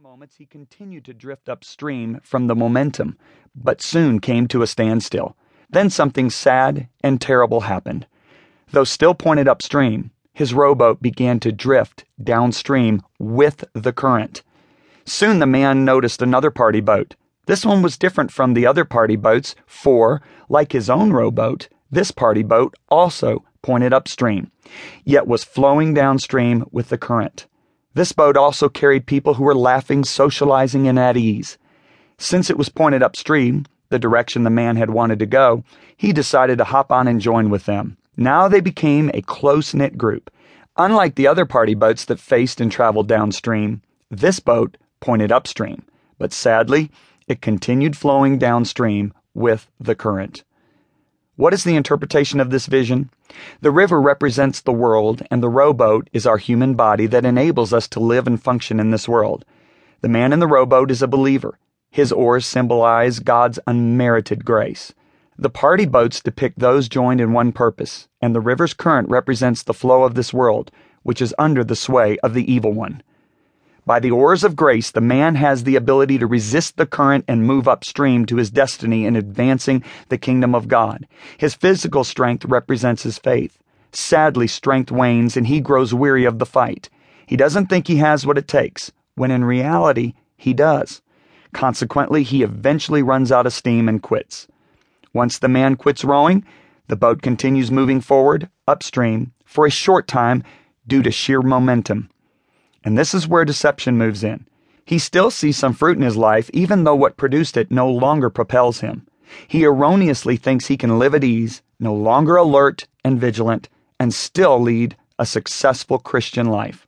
moments, he continued to drift upstream from the momentum, but soon came to a standstill. Then something sad and terrible happened. Though still pointed upstream, his rowboat began to drift downstream with the current. Soon the man noticed another party boat. This one was different from the other party boats, for, like his own rowboat, this party boat also pointed upstream, yet was flowing downstream with the current. This boat also carried people who were laughing, socializing, and at ease. Since it was pointed upstream, the direction the man had wanted to go, he decided to hop on and join with them. Now they became a close-knit group. Unlike the other party boats that faced and traveled downstream, this boat pointed upstream, but sadly, it continued flowing downstream with the current. What is the interpretation of this vision? The river represents the world, and the rowboat is our human body that enables us to live and function in this world. The man in the rowboat is a believer. His oars symbolize God's unmerited grace. The party boats depict those joined in one purpose, and the river's current represents the flow of this world, which is under the sway of the evil one. By the oars of grace, the man has the ability to resist the current and move upstream to his destiny in advancing the kingdom of God. His physical strength represents his faith. Sadly, strength wanes and he grows weary of the fight. He doesn't think he has what it takes, when in reality, he does. Consequently, he eventually runs out of steam and quits. Once the man quits rowing, the boat continues moving forward, upstream, for a short time due to sheer momentum. And this is where deception moves in. He still sees some fruit in his life, even though what produced it no longer propels him. He erroneously thinks he can live at ease, no longer alert and vigilant, and still lead a successful Christian life.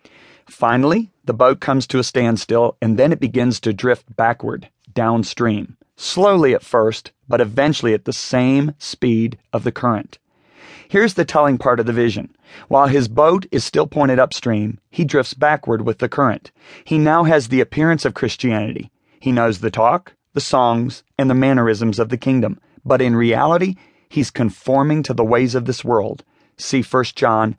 Finally, the boat comes to a standstill, and then it begins to drift backward, downstream, slowly at first, but eventually at the same speed of the current. Here's the telling part of the vision. While his boat is still pointed upstream, he drifts backward with the current. He now has the appearance of Christianity. He knows the talk, the songs, and the mannerisms of the kingdom. But in reality, he's conforming to the ways of this world. See 1 John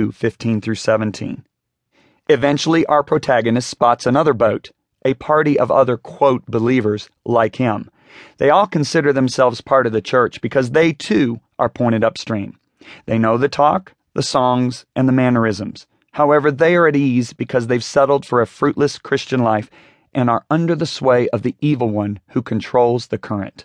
2:15-17. Eventually, our protagonist spots another boat, a party of other, quote, believers like him. They all consider themselves part of the church because they, too, are pointed upstream. They know the talk, the songs, and the mannerisms. However, they are at ease because they've settled for a fruitless Christian life and are under the sway of the evil one who controls the current.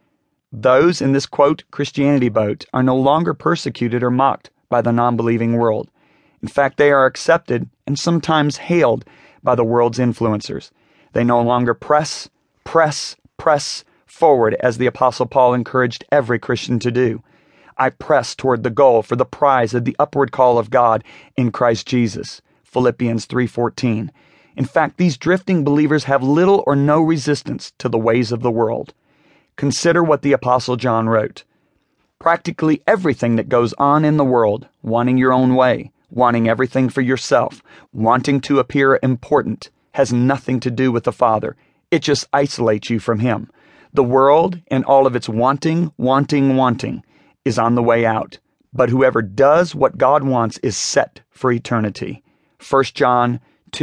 Those in this, quote, Christianity boat are no longer persecuted or mocked by the non-believing world. In fact, they are accepted and sometimes hailed by the world's influencers. They no longer press forward as the Apostle Paul encouraged every Christian to do. I press toward the goal for the prize of the upward call of God in Christ Jesus. Philippians 3:14. In fact, these drifting believers have little or no resistance to the ways of the world. Consider what the Apostle John wrote. Practically everything that goes on in the world, wanting your own way, wanting everything for yourself, wanting to appear important, has nothing to do with the Father. It just isolates you from Him. The world and all of its wanting, is on the way out, but whoever does what God wants is set for eternity. 1 John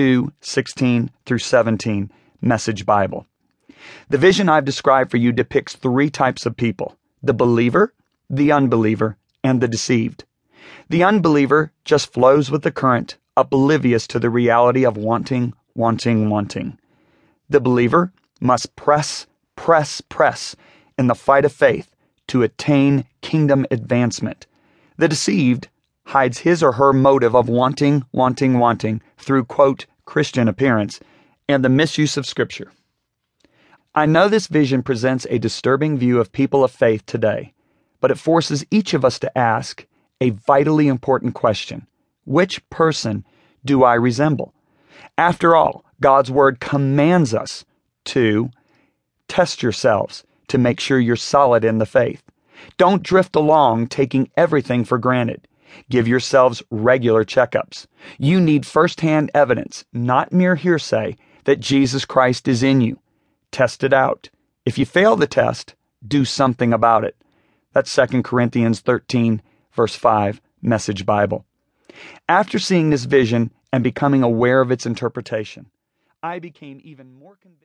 2:16-17, Message Bible. The vision I've described for you depicts three types of people: the believer, the unbeliever, and the deceived. The unbeliever just flows with the current, oblivious to the reality of wanting. The believer must press in the fight of faith to attain kingdom advancement. The deceived hides his or her motive of wanting through, quote, Christian appearance and the misuse of Scripture. I know this vision presents a disturbing view of people of faith today, but it forces each of us to ask a vitally important question. Which person do I resemble? After all, God's Word commands us to test yourselves to make sure you're solid in the faith. Don't drift along taking everything for granted. Give yourselves regular checkups. You need first-hand evidence, not mere hearsay, that Jesus Christ is in you. Test it out. If you fail the test, do something about it. That's 2 Corinthians 13, verse 5, Message Bible. After seeing this vision and becoming aware of its interpretation, I became even more convinced.